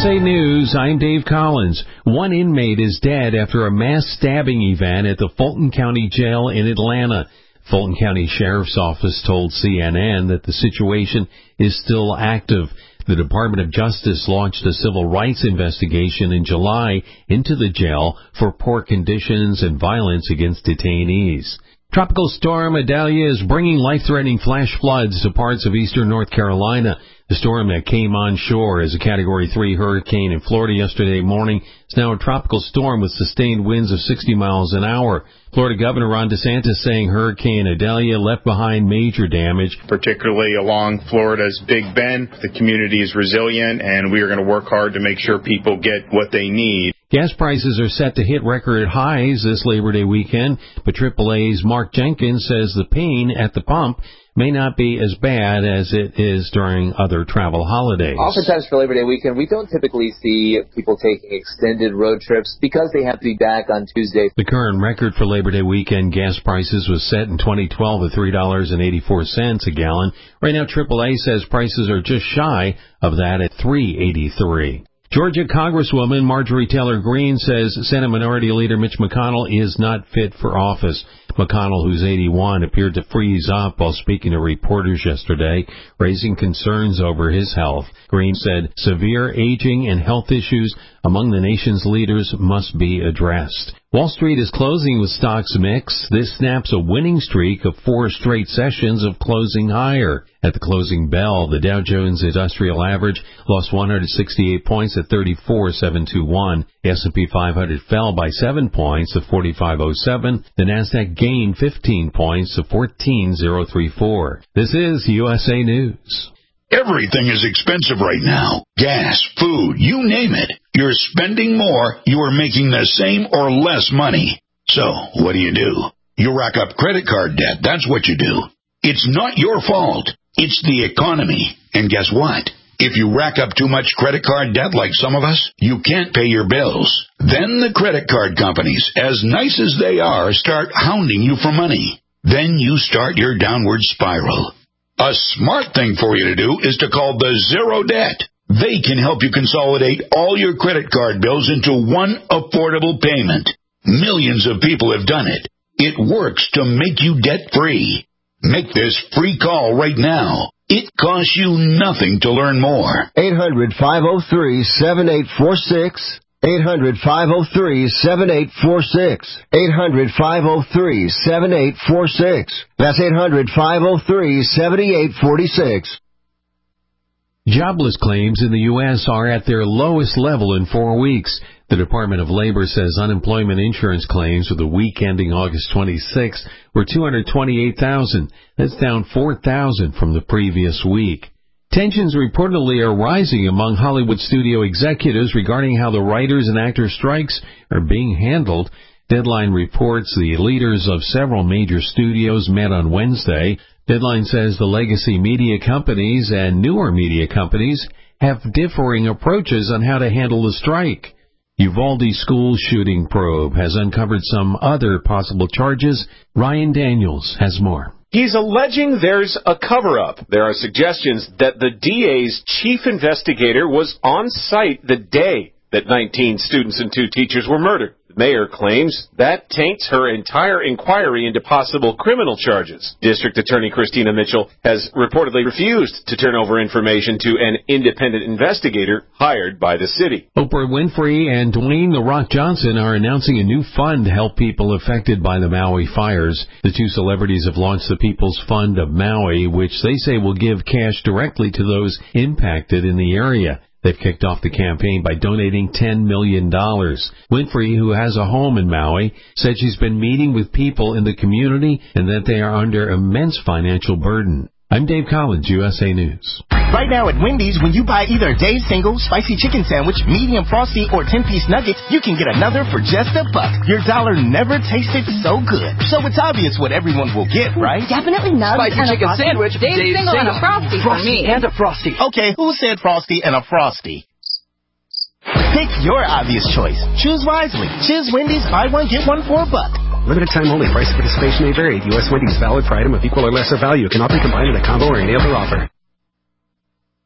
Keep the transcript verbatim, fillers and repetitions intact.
A News, I'm Dave Collins. One inmate is dead after a mass stabbing event at the Fulton County Jail in Atlanta. Fulton County Sheriff's Office told C N N that the situation is still active. The Department of Justice launched a civil rights investigation in July into the jail for poor conditions and violence against detainees. Tropical storm Idalia is bringing life-threatening flash floods to parts of eastern North Carolina. The storm that came on shore as a Category three hurricane in Florida yesterday morning is now a tropical storm with sustained winds of sixty miles an hour. Florida Governor Ron DeSantis saying Hurricane Idalia left behind major damage, particularly along Florida's Big Bend. The community is resilient, and we are going to work hard to make sure people get what they need. Gas prices are set to hit record highs this Labor Day weekend, but triple A's Mark Jenkins says the pain at the pump may not be as bad as it is during other travel holidays. Oftentimes for Labor Day weekend, we don't typically see people taking extended road trips because they have to be back on Tuesday. The current record for Labor Day weekend gas prices was set in twenty twelve at three dollars and eighty-four cents a gallon. Right now, triple A says prices are just shy of that at three dollars and eighty-three cents. Georgia Congresswoman Marjorie Taylor Greene says Senate Minority Leader Mitch McConnell is not fit for office. McConnell, who's eighty-one, appeared to freeze up while speaking to reporters yesterday, raising concerns over his health. Greene said severe aging and health issues among the nation's leaders must be addressed. Wall Street is closing with stocks mixed. This snaps a winning streak of four straight sessions of closing higher. At the closing bell, the Dow Jones Industrial Average lost one hundred sixty-eight points at thirty-four thousand seven hundred twenty-one. The S and P five hundred fell by seven points to forty-five oh seven. The Nasdaq gained fifteen points to fourteen thousand thirty-four. This is U S A News. Everything is expensive right now. Gas, food, you name it. You're spending more, you are making the same or less money. So, what do you do? You rack up credit card debt, that's what you do. It's not your fault. It's the economy. And guess what? If you rack up too much credit card debt like some of us, you can't pay your bills. Then the credit card companies, as nice as they are, start hounding you for money. Then you start your downward spiral. A smart thing for you to do is to call the Zero Debt. They can help you consolidate all your credit card bills into one affordable payment. Millions of people have done it. It works to make you debt-free. Make this free call right now. It costs you nothing to learn more. eight hundred, five oh three, seven eight four six. eight hundred, five oh three, seven eight four six. eight hundred, five oh three, seven eight four six. That's eight hundred, five oh three, seven eight four six. Jobless claims in the U S are at their lowest level in four weeks. The Department of Labor says unemployment insurance claims for the week ending August twenty-sixth were two hundred twenty-eight thousand. That's down four thousand from the previous week. Tensions reportedly are rising among Hollywood studio executives regarding how the writers and actors strikes are being handled. Deadline reports the leaders of several major studios met on Wednesday. Deadline says the legacy media companies and newer media companies have differing approaches on how to handle the strike. Uvalde school shooting probe has uncovered some other possible charges. Ryan Daniels has more. He's alleging there's a cover-up. There are suggestions that the D A's chief investigator was on site the day that nineteen students and two teachers were murdered. The mayor claims that taints her entire inquiry into possible criminal charges. District Attorney Christina Mitchell has reportedly refused to turn over information to an independent investigator hired by the city. Oprah Winfrey and Dwayne "The Rock" Johnson are announcing a new fund to help people affected by the Maui fires. The two celebrities have launched the People's Fund of Maui, which they say will give cash directly to those impacted in the area. They've kicked off the campaign by donating ten million dollars. Winfrey, who has a home in Maui, said she's been meeting with people in the community and that they are under immense financial burden. I'm Dave Collins, U S A News. Right now at Wendy's, when you buy either a Dave's Single, Spicy Chicken Sandwich, Medium Frosty, or ten-piece nuggets, you can get another for just a buck. Your dollar never tasted so good. So it's obvious what everyone will get, right? Definitely nuggets Spicy and Chicken a Frosty. Sandwich, Dave's, Dave's Single, Single, and a Frosty, for Frosty me. and a Frosty. Okay, who said Frosty and a Frosty? Pick your obvious choice. Choose wisely. Choose Wendy's, buy one, get one for a buck. Limited time only. Price of participation may vary. U S Wendy's valid for item of equal or lesser value. Cannot be combined in a combo or any other offer.